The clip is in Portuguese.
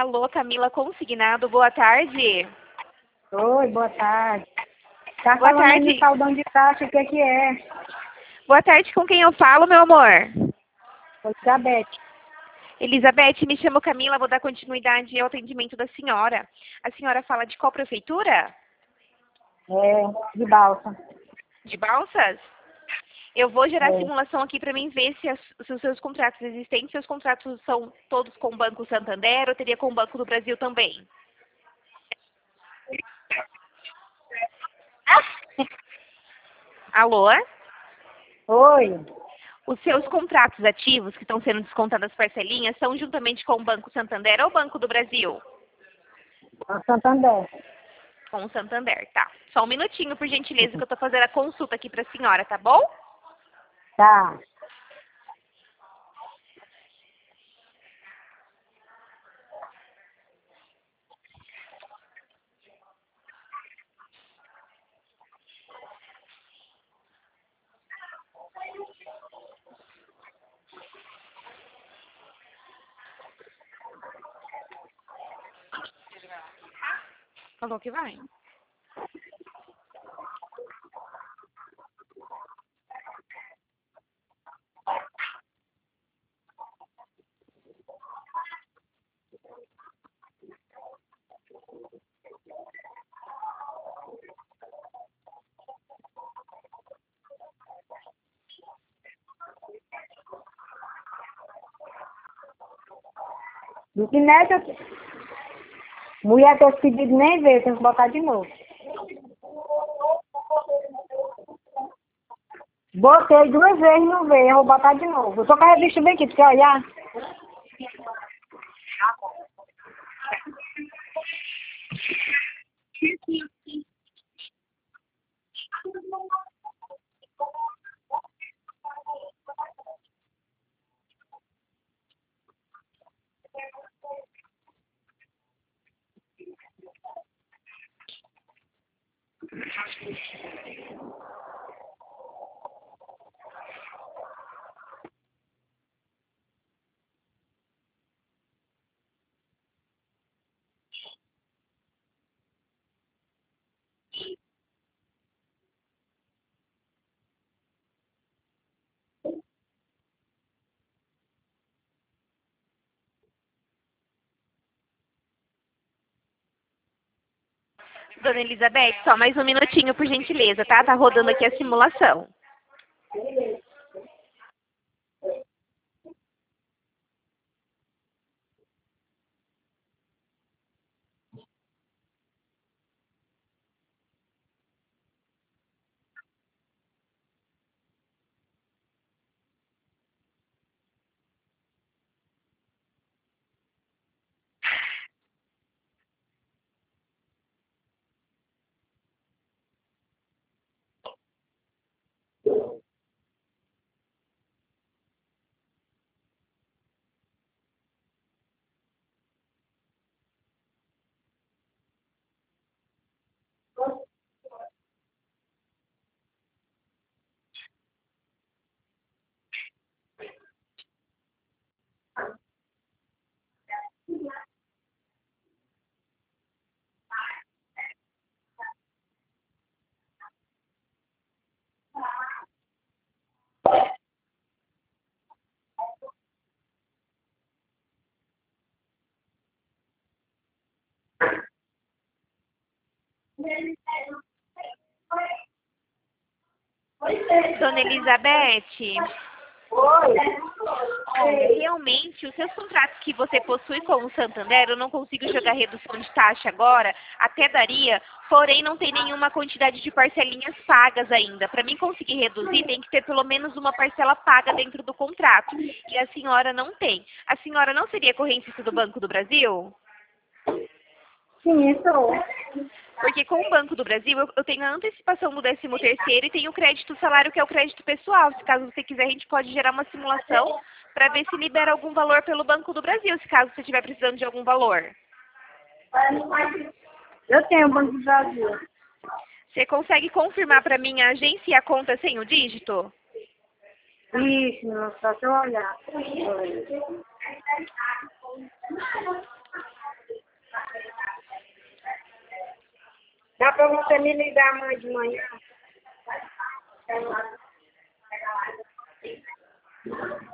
Alô, Camila Consignado, boa tarde. Oi, boa tarde. Tá Boa falando aí tarde. no saldão de taxa, o que que é? Boa tarde, com quem eu falo, meu amor? Elizabeth. Elizabeth, me chamo Camila, vou dar continuidade ao atendimento da senhora. A senhora fala de qual prefeitura? De Balsa. De Balsas? Eu vou gerar É. simulação aqui para mim ver se os seus contratos existentes, seus contratos são todos com o Banco Santander ou teria com o Banco do Brasil também? Alô? Oi, Os seus contratos ativos que estão sendo descontadas as parcelinhas são juntamente com o Banco Santander ou o Banco do Brasil? a Santander. Com o Santander, tá. Só um minutinho, por gentileza, que eu tô fazendo a consulta aqui pra senhora, tá bom? Tá. Falou que vai. Do que nessa, mulher que esse pedido nem veio, tem que botar de novo. Botei 2 vezes, não veio, eu vou botar de novo. Eu tô com a revista bem aqui, tu quer olhar? Dona Elizabeth, só mais um minutinho, por gentileza, tá? Tá rodando aqui a simulação. Dona Elizabeth, Oi. olha, realmente, os seus contratos que você possui com o Santander, eu não consigo jogar redução de taxa agora, até daria, porém não tem nenhuma quantidade de parcelinhas pagas ainda. Para mim conseguir reduzir, tem que ter pelo menos uma parcela paga dentro do contrato. E a senhora não tem. A senhora não seria correntista do Banco do Brasil? Sim, sou. Porque com o Banco do Brasil eu tenho a antecipação do 13º e tenho o crédito salário, que é o crédito pessoal. Se caso você quiser, a gente pode gerar uma simulação para ver se libera algum valor pelo Banco do Brasil, se caso você estiver precisando de algum valor. Eu tenho o Banco do Brasil. Você consegue confirmar para mim a agência e a conta sem o dígito? Isso, só se eu olhar. Dá pra você me ligar amanhã de manhã?